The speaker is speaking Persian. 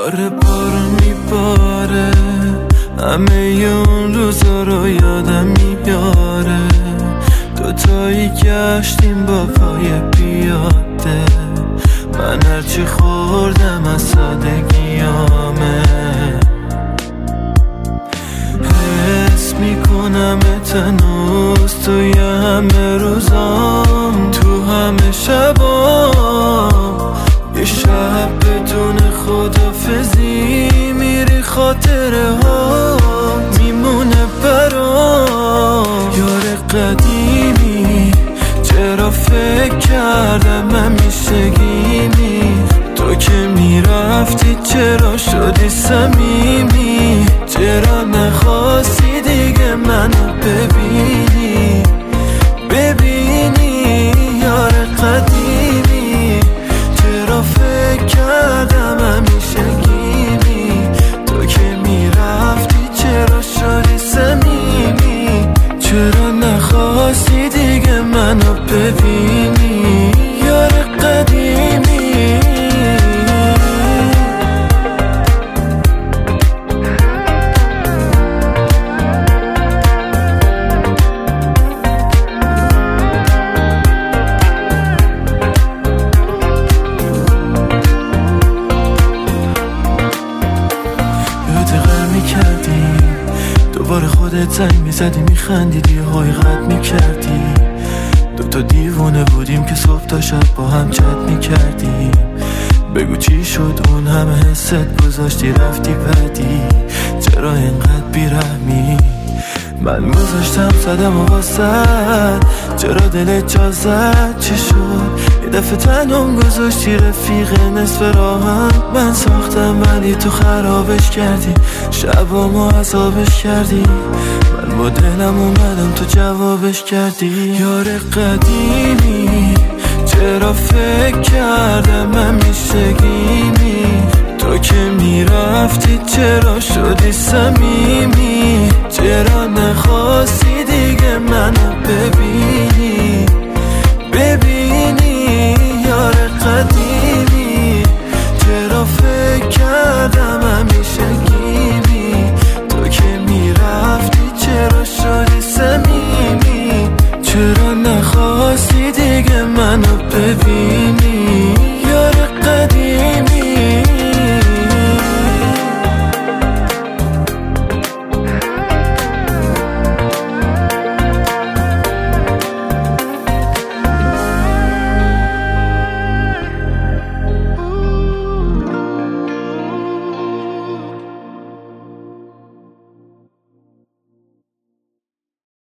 داره بارو میباره، همه اون روزا رو یادم میاره. دوتایی گشتیم با پای پیاده، من هرچی خوردم از سادگیامه. حس میکنم تنوز توی همه روزام، تو همه شبام. یه شب بدون خدافزی میری، خاطره ها میمونه برام. یار قدیمی چرا فکر کردم همیشگیمی، تو که میرفتی چرا شدی صمیمی، چرا نخواستی دیگه منو ببینی. یار قدیمی چرا فکر کردم همیشگیمی، تو که میرفتی چرا شدی صمیمی، چرا نخواستی دیگه منو ببینی. یار قدیمی دوباره خودت زنگ میزدی میخندیدی و حقیقت میکردی. دوتا دیوونه بودیم که صبح تا شب با هم چت میکردیم. بگو چی شد اون همه حست گذاشتی رفتی بعدی، چرا اینقدر بیرحمی. من گذاشتم صدم و واسد، چرا دلت جا زد چی شد. یه دفعه تنم گذاشتی رفیق نصف راهم، من ساختم ولی تو خرابش کردی، شبامو عذابش کردی. من با دلم اومدم تو جوابش کردی. یار قدیمی چرا فکر کردم همیشگیمی، تو که میرفتی چرا شدی صمیمی، چرا نخواستی دیگه منو ببینی. یار قدیمی چرا فکر کردم همیشگیمی، تو که میرفتی چرا شدی صمیمی، چرا نخواستی دیگه منو ببینی.